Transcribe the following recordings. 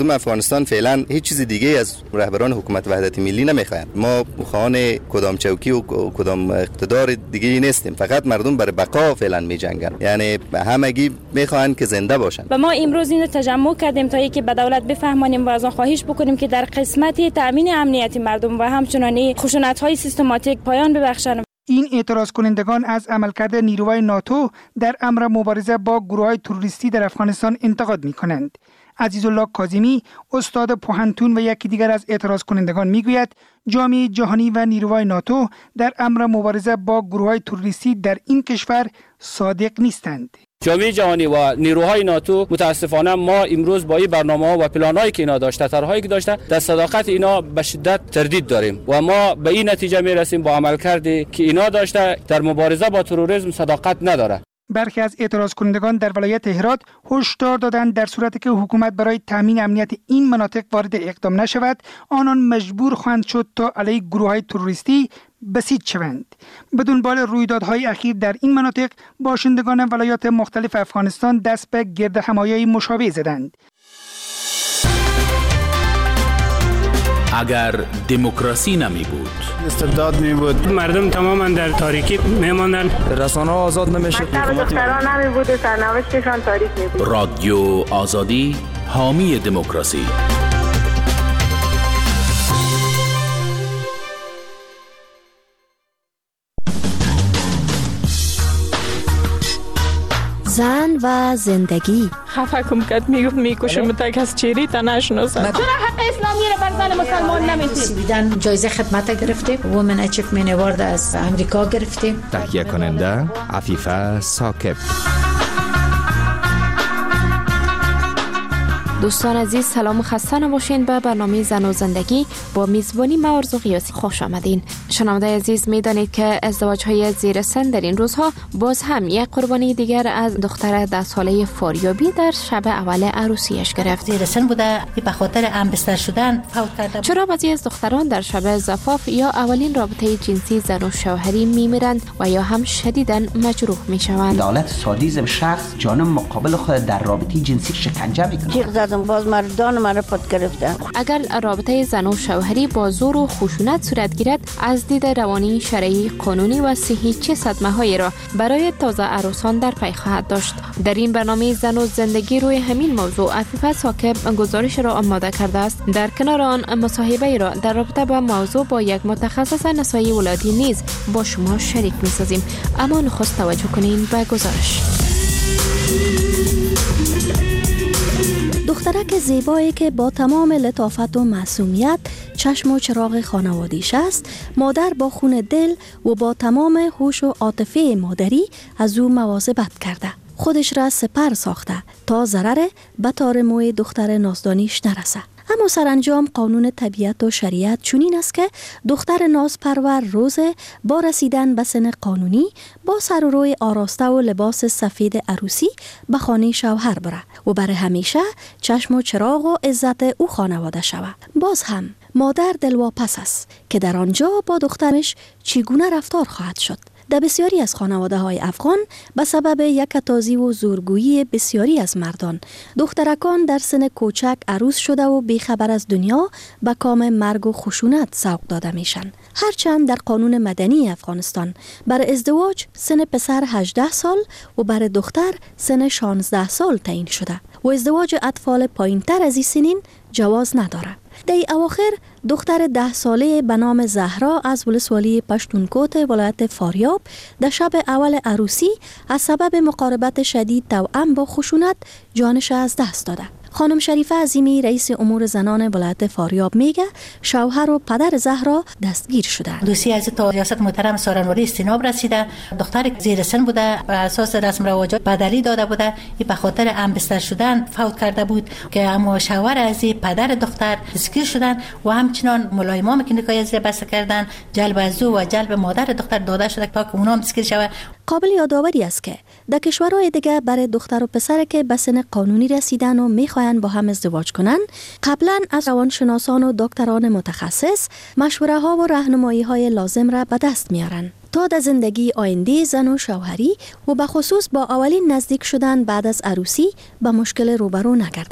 افغانستان فعلا هیچ چیز دیگه از رهبران حکومت وحدت ملی نمیخوایم. ما خواهان کدام چوکی و کدام اقتدار دیگه نیستیم، فقط مردم برای بقا فعلا میجنگن، یعنی همگی میخوان که زنده باشن. و ما امروز اینو تجمع کردیم تا اینکه به دولت بفهمانیم و از آن خواهش بکنیم که در قسمت تامین امنیت مردم و همچنین خشونت‌های سیستماتیک پایان ببخشند. این اعتراض کنندگان از عملکرد نیروهای ناتو در امر مبارزه با گروه‌های تروریستی در افغانستان انتقاد می‌کنند. عزیزالله کاظمی، استاد پوهنتون و یکی دیگر از اعتراض کنندگان میگوید جامعه جهانی و نیروهای ناتو در امر مبارزه با گروه‌های تروریستی در این کشور صادق نیستند. جامعه جهانی و نیروهای ناتو متاسفانه ما امروز با این برنامه‌ها و پلان‌هایی که اینا داشته، طرح‌هایی که داشته، در صداقت اینا به شدت تردید داریم و ما به این نتیجه میرسیم با عملکردی که اینا داشته در مبارزه با تروریسم صداقت نداره. برخی از اعتراض کنندگان در ولایت هرات هشدار دادند در صورتی که حکومت برای تامین امنیت این مناطق وارد اقدام نشود، آنان مجبور خواهند شد تا علیه گروه‌های تروریستی بسیج شوند. به دنبال رویدادهای اخیر در این مناطق، باشندگان ولایات مختلف افغانستان دست به گرد همایی مشابه زدند. اگر دموکراسی نمی بود، استبداد می بود، مردم تماما در تاریکی میماندن، رسانه آزاد نمیشد، دختران نمی بود و سرنوشتشان تاریک می بود. رادیو آزادی حامی دموکراسی. زن و زندگی. خفه کم کرد میگفت میکشم تک از چیری تا نشناسم. چرا حق اسلامی رو بر زن مسلمان نمیدید؟ سویدن جایزه خدمت گرفتیم، وومن اچیومنت اوارد از امریکا گرفتیم. تهیه کننده عفیفه ساکب. دوستان عزیز، سلام و خسته نباشین. به برنامه زن و زندگی با میزبانی من آرزو قیاسی خوش آمدین. شنونده عزیز، میدانید که ازدواج‌های زیر سن در این روزها باز هم یک قربانی دیگر از دختر 10 ساله فاریابی در شب اول عروسیش گرفت. زیر سن بوده، به خاطر همبستر شدن فوت کرده. چرا بعضی از دختران در شب زفاف یا اولین رابطه جنسی زن و شوهری میمیرند و یا هم شدیداً مجروح میشوند؟ دولت سادیسم شخص جانب مقابل خود در رابطه جنسی شکنجه میکنه. باز مردان مرا پد گرفتن. اگر رابطه زن و شوهری با زور و خشونت صورت گیرد، از دید روانی، شرعی، قانونی و صحی چه صدمه‌هایی را برای تازه عروسان در پی خواهد داشت؟ در این برنامه زن و زندگی روی همین موضوع عفیفه ساکب گزارش را آماده کرده است. در کنار آن مصاحبه را در رابطه با موضوع با یک متخصص نسای ولادی نیز با شما شریک می‌سازیم. اما نخست توجه کنین به گزارش. دخترک زیبایی که با تمام لطافت و معصومیت چشم و چراغ خانوادیش است، مادر با خون دل و با تمام هوش و عاطفه مادری از او مواظبت کرده. خودش را سپر ساخته تا ضرر به تار موی دختر نازدانیش نرسه. اما سرانجام قانون طبیعت و شریعت چنین است که دختر نازپرور روز با رسیدن به سن قانونی با سر و روی آراسته و لباس سفید عروسی به خانه شوهر بره و برای همیشه چشم و چراغ و عزت او خانواده شود. باز هم مادر دلواپس است که در آنجا با دخترش چگونه رفتار خواهد شد. در بسیاری از خانواده‌های افغان به سبب یکتازی و زورگویی بسیاری از مردان، دخترکان در سن کوچک عروس شده و بیخبر از دنیا به کام مرگ و خشونت سوق داده میشن. هرچند در قانون مدنی افغانستان برای ازدواج سن پسر 18 سال و برای دختر سن 16 سال تعیین شده و ازدواج اطفال پایین‌تر از این سنین جواز نداره. در اواخر دختر 10 ساله به نام زهرا از ولسوالی پشتونکوت ولایت فاریاب در شب اول عروسی از سبب مقاربت شدید توأم با خشونت جانش از دست داده. خانم شریفه عظیمی رئیس امور زنان ولایت فاریاب میگه شوهر و پدر زهرا دستگیر شدند. دوسیه از تا ریاست محترم سارنوری استیناب رسیده. دختر زیر سن بوده، بر اساس رسم رواجات بدلی داده بوده. این به خاطر همبستر شدن فوت کرده بود که اما شوهر از پدر دختر دستگیر شدن و همچنان ملایمام که نکای از بسته کردن جلب از او و جلب مادر دختر داده شده تا که اونها هم دستگیر شود. قابل یادآوری است که در کشورهای دیگه برای دختر و پسر که به سن قانونی رسیدن و میخواهند با هم ازدواج کنند، قبلا از روانشناسان و دکتران متخصص مشوره ها و راهنمایی های لازم را به دست میارن تا در زندگی آینده زن و شوهری و به خصوص با اولین نزدیک شدن بعد از عروسی به مشکل روبرو نگردند.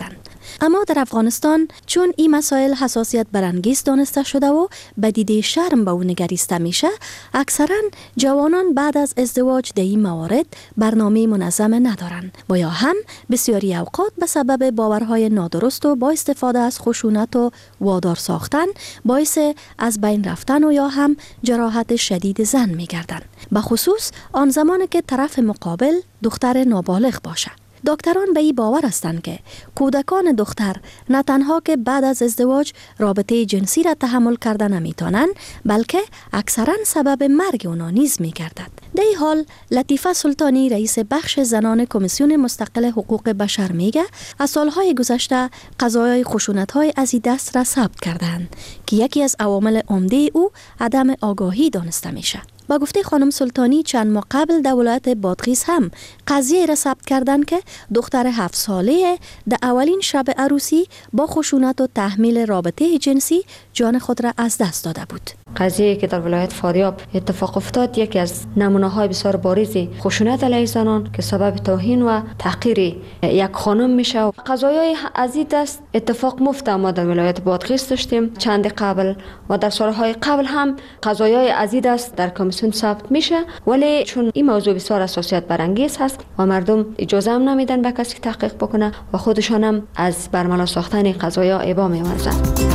اما در افغانستان چون این مسائل حساسیت برانگیز دانسته شده و به دیده شرم به او نگریسته میشه، اکثرا جوانان بعد از ازدواج در این موارد برنامه منظم ندارن و یا هم بسیاری اوقات به سبب باورهای نادرست و با استفاده از خشونت و وادار ساختن باعث از بین رفتن و یا هم جراحت شدید زن میگردن، به خصوص آن زمان که طرف مقابل دختر نابالغ باشه. دکتران به این باور هستند که کودکان دختر نه تنها که بعد از ازدواج رابطه جنسی را تحمل کرده نمیتونن، بلکه اکثرا سبب مرگ اونا نیز میگردد. در این حال لطیفه سلطانی رئیس بخش زنان کمیسیون مستقل حقوق بشر میگه از سالهای گذشته قضایای خشونت‌های از این دست را ثبت کردند که یکی از عوامل عمده او عدم آگاهی دانسته میشه. با گفته خانم سلطانی چند ماه قبل در ولایت بادغیس هم قضیه را ثبت کردند که دختر 7 ساله در اولین شب عروسی با خشونت و تحمیل رابطه جنسی جان خود را از دست داده بود. قضیه که در ولایت فاریاب اتفاق افتاد یکی از نمونه‌های بسیار بارز خشونت علیه زنان که سبب توهین و تحقیر یک خانم میشه و قضایای از این دست اتفاق مفت ما در ولایت بادغیس داشتیم چند قبل و در سالهای قبل هم قضایای از این دست در کمیسیون ثبت میشه، ولی چون این موضوع بسیار حساسیت برانگیز هست و مردم اجازه هم نمیدن به کسی تحقیق بکنه و خودشان هم از برملا ساختن قضایا ابا می‌ورزن.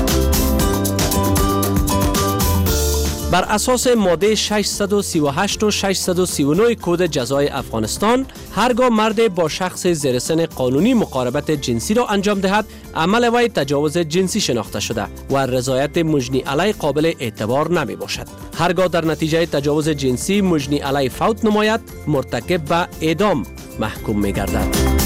بر اساس ماده 638 و 639 کد جزای افغانستان، هرگاه مرد با شخص زیر سن قانونی مقاربت جنسی را انجام دهد، عمل وی تجاوز جنسی شناخته شده و رضایت مجنی علی قابل اعتبار نمی باشد. هرگاه در نتیجه تجاوز جنسی مجنی علی فوت نماید، مرتکب به اعدام محکوم می گردد.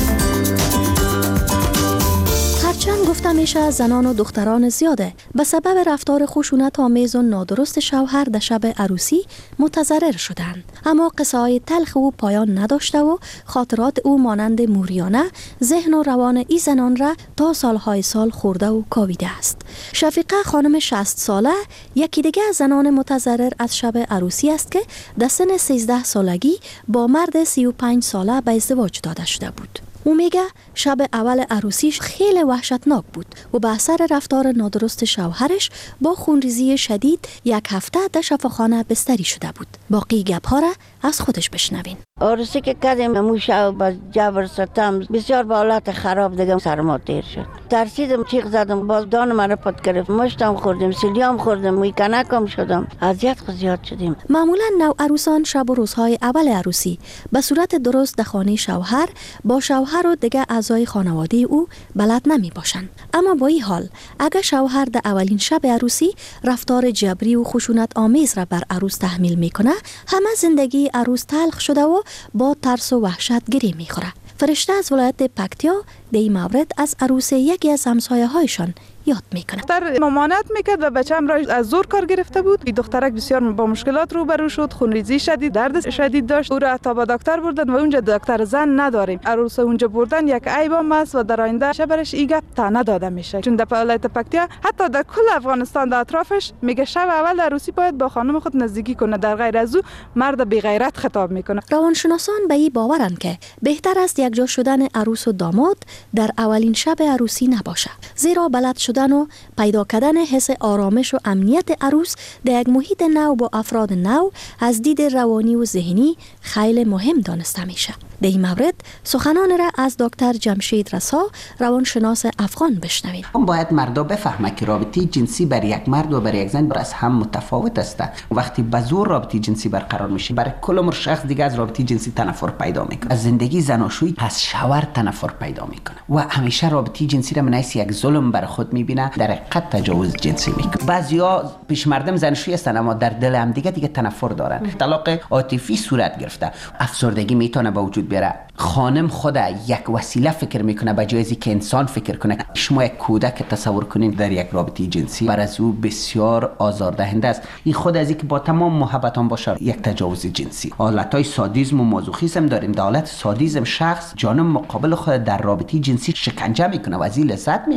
هرچند گفته میشه زنان و دختران زیاده به سبب رفتار خشونت آمیز و نادرست شوهر در شب عروسی متضرر شدند، اما قصه های تلخ او پایان نداشته و خاطرات او مانند موریانه ذهن و روان ای زنان را تا سالهای سال خورده و کاویده است. شفیقه خانم 60 ساله یکی دیگه از زنان متضرر از شب عروسی است که در سن 13 سالگی با مرد 35 ساله به ازدواج داده شده بود. او میگه شب اول عروسیش خیلی وحشتناک بود و به اثر رفتار نادرست شوهرش با خونریزی شدید 1 هفته در شفاخانه بستری شده بود. باقی گپ‌ها را از خودش بشنوین. عروسی که کردیم موشا با جبر ستم بسیار با حالت خراب دیگه سرما تیر شد. ترسیدم چیغ زدم، باز دان من پد گرفت، مشتم خوردم، سیلیام خوردم، میکنکم شدم، اذیت زیاد شدیم. معمولا نوعروسان شب و روزهای اول عروسی به صورت درست در خانه شوهر با شوهر و دیگه اعضای خانواده او بلد نمی باشند. اما با این حال اگر شوهر در اولین شب عروسی رفتار جبری و خشونت آمیز را بر عروس تحمیل میکنه، همه زندگی عروس تلخ شده و با ترس و وحشت گری میخوره. فرشته از ولایت پکتیا در این مورد از عروس یکی از همسایه‌هایشان یاد میکنه. دختر ممانعت میکرد و بچه‌م را از زور کار گرفته بود. این دخترک بسیار با مشکلات روبرو شد، خونریزی شدید، درد شدید داشت. او را تا به دکتر بردن و اونجا دکتر زن نداریم. عروس اونجا بردن یک عیبم است و در آینده شبرش این گپ تا نداده میشه. چون در ولایت پکتیا حتی در کل افغانستان در اطرافش میگه شب اول عروسی باید با خانم خود نزدیکی کنه، در غیر از او مرد بی غیرت خطاب میکنه. روانشناسان به این باورند که بهتر است یک جا شدن عروس و داماد در اولین شب عروسی نباشه، زیرا بلد شدن و پیدا کردن حس آرامش و امنیت عروس در یک محیط نو با افراد نو از دید روانی و ذهنی خیلی مهم دانسته میشه. در این مورد سخنان را از دکتر جمشید رسا روانشناس افغان بشنوید. باید مردا بفهمه که رابطه جنسی بر یک مرد و بر یک زن از هم متفاوت است. وقتی به زور رابطه جنسی برقرار میشه، برای کل عمر شخص دیگه از رابطه جنسی تنفر پیدا میکنه. از زندگی زناشویی از شوهر تنفر پیدا میکنه و همیشه رابطه جنسی را منعکس یک ظلم بر خود میبینه، در حقیقت تجاوز جنسی میکنه. بعضیا پیش مردم زناشویی هستن اما در دل هم دیگه تنفر دارن. طلاق عاطفی صورت گرفته، افسردگی میتونه به وجود بیاره. خانم خود یک وسیله فکر میکنه به جای که انسان فکر کنه. شما یک کودک تصور کنین در یک رابطه جنسی، بر از او بسیار آزاردهنده است. این خود از اینکه با تمام محبتان باشه یک تجاوز جنسی. حالتهای سادیسم و مازوخیسم داریم. در حالت سادیسم شخص جانب مقابل خود در رابطه جنسی شکنجه میکنه و از این لذت میبره.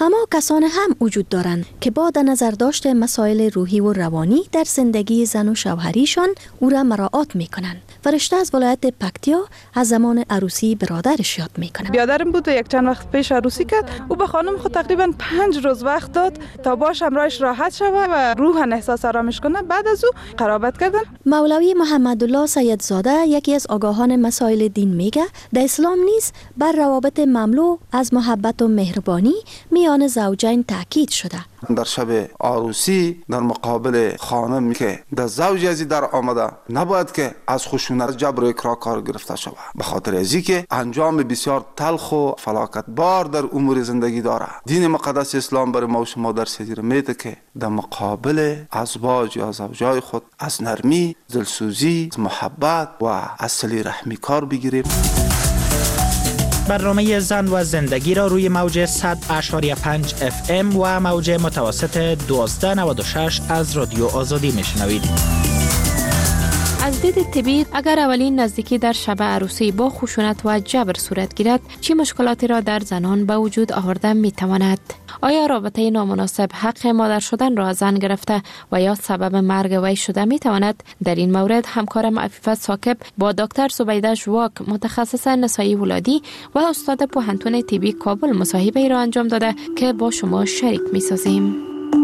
اما کسان هم وجود دارند که با در نظر داشت مسائل روحی و روانی در زندگی زن و شوهریشان او را مراعات میکنند. فرشته از ولایت پکتیا از زمان عروسی برادرش یاد میکنه. بیادرم بود و یک چند وقت پیش عروسی کرد. او به خانم خود تقریبا 5 روز وقت داد تا باش همراهش راحت شود و روحاً احساس آرامش کنه. بعد از او قرابت کردن. مولوی محمدالله سیدزاده یکی از آگاهان مسائل دین میگه در اسلام نیز بر روابط مملو از محبت و مهربانی میان زوجین تاکید شده. در شب عروسی در مقابل خانم که در زوج ازی در آمده نباید که از خشونت جبر و اکراه کار گرفته شود، به خاطر ازی که انجام بسیار تلخ و فلاکت بار در امور زندگی داره. دین مقدس اسلام برای ما و شما درس میده که در مقابل ازواج یا زوجای خود از نرمی، دلسوزی، محبت و از صله رحمی کار بگیریم. برنامه زن و زندگی را روی موج 100.5 FM و موج متوسط 1296 از رادیو آزادی میشنوید. از دید طبی اگر اولین نزدیکی در شب عروسی با خشونت و جبر صورت گیرد، چه مشکلاتی را در زنان به وجود آورده می تواند؟ آیا رابطه نامناسب حق مادر شدن را زن گرفته و یا سبب مرگ وی شده می تواند؟ در این مورد همکارم عفیفه ساکب با دکتر زبیده ژواک متخصص نسایی ولادی و استاد پوهنتون طبی کابل مصاحبه را انجام داده که با شما شریک می سازیم.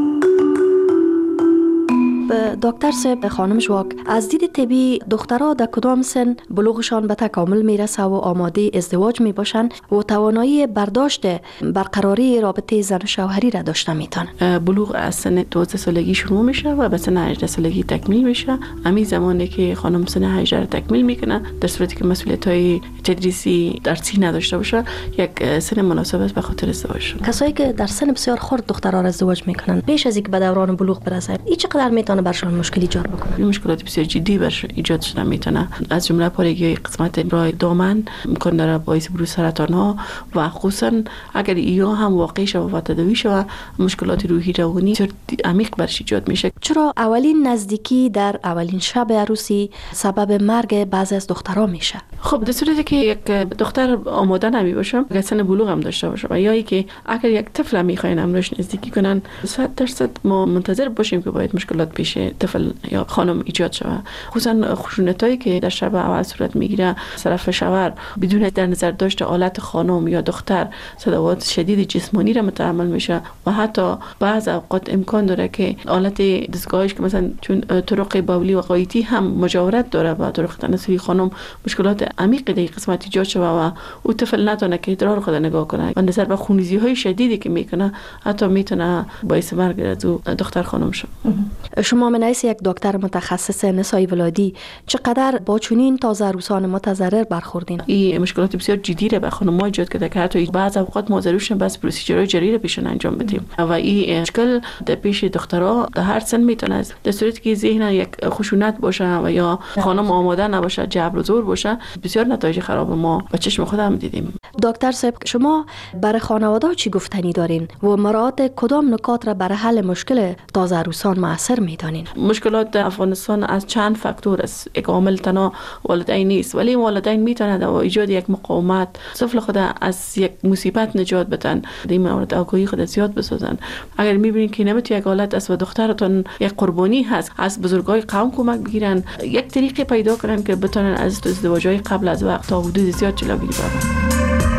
دکتر صاحب، خانم ژواک، از دید طبی دخترها در کدام سن بلوغشان به تکامل میرسه و آماده ازدواج میباشن و توانایی برداشت برقراری رابطه زن و شوهری را داشته میتونن؟ بلوغ از سن 12 سالگی شروع میشه و به سن 18 سالگی تکمیل میشه. همین زمانی که خانم سن 18 تکمیل میکنه، در صورتی که مسئولیت‌های تدریسی درسی نداشته باشه، یک سن مناسب است به خاطر ازدواج. کسایی که در سن بسیار خرد دخترها را ازدواج میکنن پیش از اینکه به دوران بلوغ برسن، این چقدر میتونه برشون مشکل ایجاد بکنه؟ این مشکلات بسیار جدی برش ایجاد شده میتونه، از جمله پارگی قسمت راه دامن، امکان داره باعث بروز سرطان ها و خصوصا اگر اینا هم واقع شود و تداوی شود، مشکلات روحی روانی عمیق برش ایجاد میشه. چرا اولین نزدیکی در اولین شب عروسی سبب مرگ بعضی از دخترها میشه؟ خب در صورتی که یک دختر آماده نمی باشه، اگر سن بلوغ هم داشته باشه و یا اینکه اگر یک طفل میخواین امروز نزدیکی کنن، 100% ما منتظر باشیم که باید مشکلات پیش طفل یا خانم ایجاد شود. خصوصا خشونتایی که در شب اول صورت میگیره طرف شوهر بدون در نظر داشت حالت خانم یا دختر، صدمات شدید جسمانی را متحمل میشه و حتی بعض اوقات امکان داره که حالت دستگاهش که مثلا چون طرق بولی و غایطی هم مجاورت داره با طرق تناسلی خانم، مشکلات عمیق در قسمت ایجاد شود و او طفل نتونه که ادرار خود نگاه کنه و نظر به خونریزی های شدیدی که میکنه حتی میتونه باعث مرگ از دختر خانم شه. شما من حیث یک دکتر متخصص نسایی ولادی چقدر با چنین تازه عروسان متضرر برخوردین؟ این مشکلات بسیار جدی را به خانم‌ها ایجاد کرده که حتی بعض اوقات ما ضرورش بس پروسیجرهای جاری را پیشون انجام بدیم و این مشکل در پیش دخترها در هر سن میتونه، در صورتی که ذهن یک خشونت باشه و یا خانم آماده نباشه، جبر و زور باشه، بسیار نتایج خراب ما با چشم خودم دیدیم. دکتر صاحب، شما برای خانواده چی گفتنی دارین و مراعات کدام نکات را برای حل مشکل تازه عروسان مؤثر میدانین؟ مشکلات در افغانستان از چند فاکتور است. یک عامل تنها والدین نیست، ولی والدین میتونند با ایجاد یک مقاومت طفل خود از یک مصیبت نجات بدن. در این مورد آگاهی خود زیاد بسازن. اگر میبینید که نمیتونی یک حالت است و دخترتون یک قربانی هست، از بزرگای قوم کمک بگیرن، یک طریقی پیدا کنن که بتونن از ازدواج‌های قبل از وقت تا حدود زیاد جلوگیری کنن.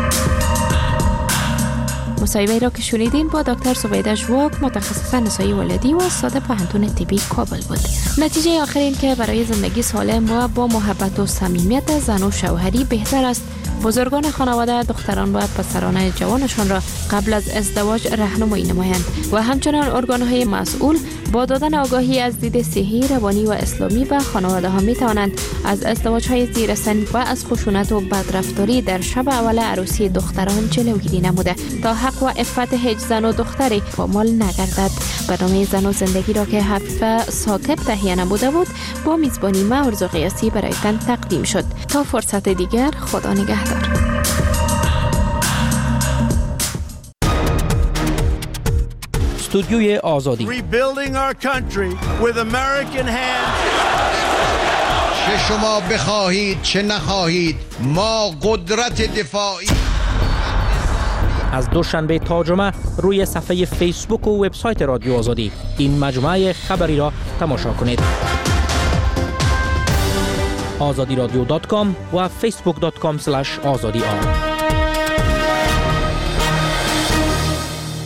مصاحبه را که شنیدین با دکتر زبیده ژواک متخصص نسایی ولادی و استاد پوهنتون طبی کابل بود. نتیجه آخر این که برای زندگی سالم و با محبت و صمیمیت زن و شوهری بهتر است بزرگان خانواده دختران و پسران جوانشان را قبل از ازدواج راهنمایی نمایند و همچنان ارگان‌های مسئول با دادن آگاهی از دید صحی، روانی و اسلامی به خانواده ها می توانند از ازدواج‌های زیر سن و از خشونت و بدرفتاری در شب اول عروسی دختران جلوگیری نموده تا حق و عفت هیچ زن و دختری پامال نگردد. برنامه زن و زندگی را که عفیفه ساکب تهیه نموده بود با میزبانی من ارزو قیاسی برایتان تقدیم شد. تا فرصت دیگر، خدا نگهدار. استودیوی آزادی. Rebuilding our country with American hands. چه شما بخواهید چه نخواهید، ما قدرت دفاعی از دوشنبه تا جمعه روی صفحه فیسبوک و وبسایت رادیو آزادی این مجموعه خبری را تماشا کنید. azadiradyo.com و facebook.com/azadi